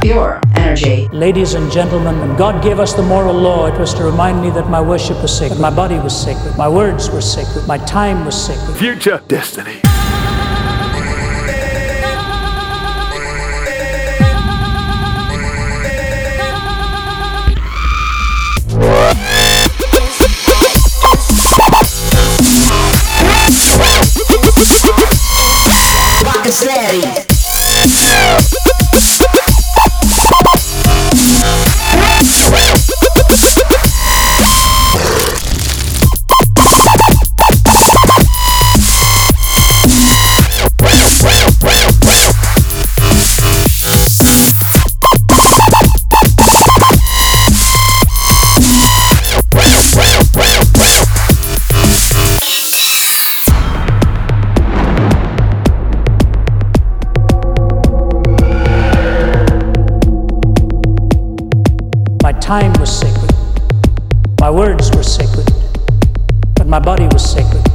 pure energy. Ladies and gentlemen, when God gave us the moral law, it was to remind me that my worship was sacred, my body was sacred, my words were sacred, my time was sacred. Future destiny. Steady. My time was sacred, my words were sacred, but my body was sacred.